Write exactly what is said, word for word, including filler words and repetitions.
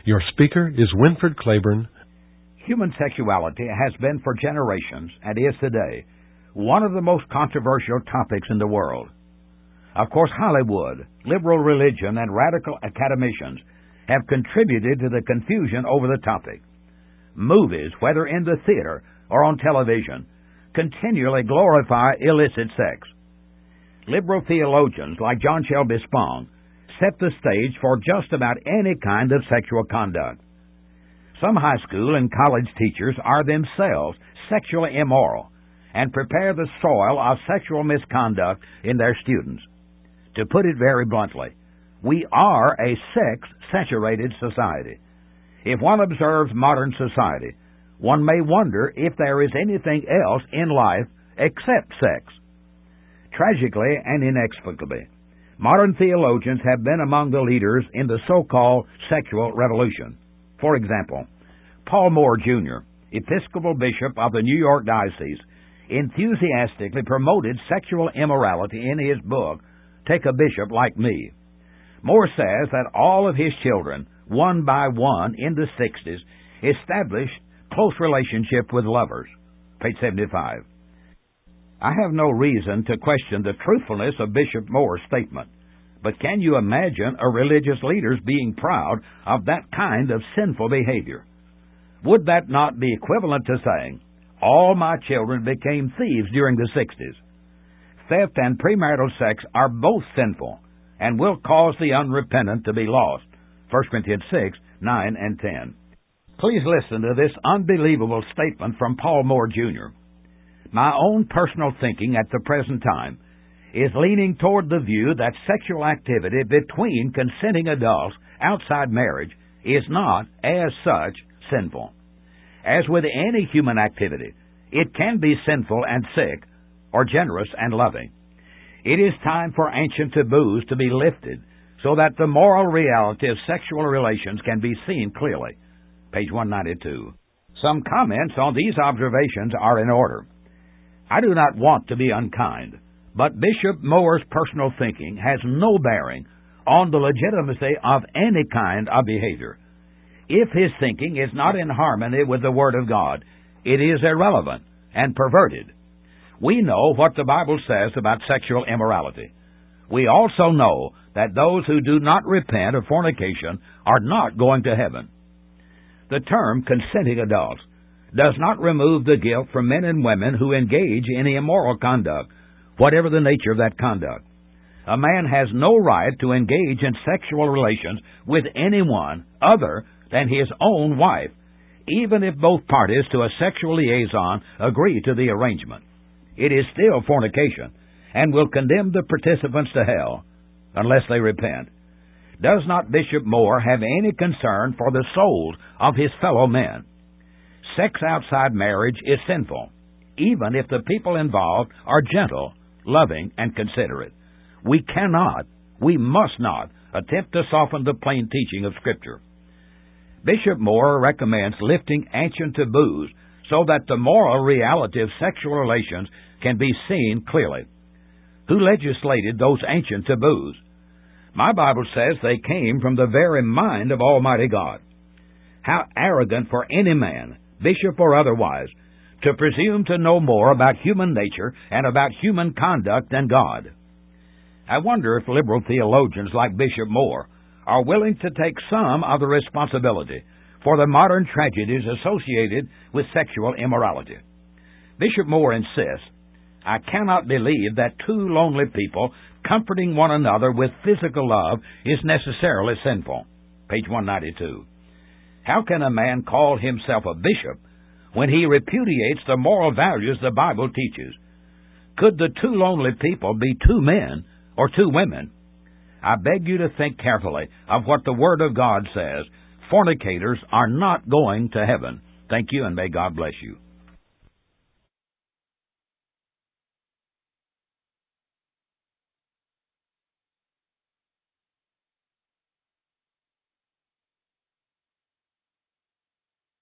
Your speaker is Winford Claiborne. Human sexuality has been for generations, and is today, one of the most controversial topics in the world. Of course, Hollywood, liberal religion, and radical academicians have contributed to the confusion over the topic. Movies, whether in the theater or on television, continually glorify illicit sex. Liberal theologians like John Shelby Spong set the stage for just about any kind of sexual conduct. Some high school and college teachers are themselves sexually immoral and prepare the soil of sexual misconduct in their students. To put it very bluntly, we are a sex-saturated society. If one observes modern society, one may wonder if there is anything else in life except sex. Tragically and inexplicably, modern theologians have been among the leaders in the so-called sexual revolution. For example, Paul Moore, Junior, Episcopal Bishop of the New York Diocese, enthusiastically promoted sexual immorality in his book, Take a Bishop Like Me. Moore says that all of his children, one by one in the sixties, established close relationship with lovers. Page seventy-five. I have no reason to question the truthfulness of Bishop Moore's statement, but can you imagine a religious leader being proud of that kind of sinful behavior? Would that not be equivalent to saying, all my children became thieves during the sixties? Theft and premarital sex are both sinful and will cause the unrepentant to be lost. First Corinthians six, nine, and ten. Please listen to this unbelievable statement from Paul Moore, Junior My own personal thinking at the present time is leaning toward the view that sexual activity between consenting adults outside marriage is not, as such, sinful. As with any human activity, it can be sinful and sick, or generous and loving. It is time for ancient taboos to be lifted so that the moral reality of sexual relations can be seen clearly. Page one ninety-two. Some comments on these observations are in order. I do not want to be unkind, but Bishop Moore's personal thinking has no bearing on the legitimacy of any kind of behavior. If his thinking is not in harmony with the Word of God, it is irrelevant and perverted. We know what the Bible says about sexual immorality. We also know that those who do not repent of fornication are not going to heaven. The term consenting adults does not remove the guilt from men and women who engage in immoral conduct, whatever the nature of that conduct. A man has no right to engage in sexual relations with anyone other than his own wife, even if both parties to a sexual liaison agree to the arrangement. It is still fornication, and will condemn the participants to hell, unless they repent. Does not Bishop Moore have any concern for the souls of his fellow men? Sex outside marriage is sinful, even if the people involved are gentle, loving, and considerate. We cannot, we must not, attempt to soften the plain teaching of Scripture. Bishop Moore recommends lifting ancient taboos so that the moral reality of sexual relations can be seen clearly. Who legislated those ancient taboos? My Bible says they came from the very mind of Almighty God. How arrogant for any man, bishop or otherwise, to presume to know more about human nature and about human conduct than God. I wonder if liberal theologians like Bishop Moore are willing to take some of the responsibility for the modern tragedies associated with sexual immorality. Bishop Moore insists, I cannot believe that two lonely people comforting one another with physical love is necessarily sinful. Page one ninety-two. How can a man call himself a bishop when he repudiates the moral values the Bible teaches? Could the two lonely people be two men or two women? I beg you to think carefully of what the Word of God says. Fornicators are not going to heaven. Thank you, and may God bless you.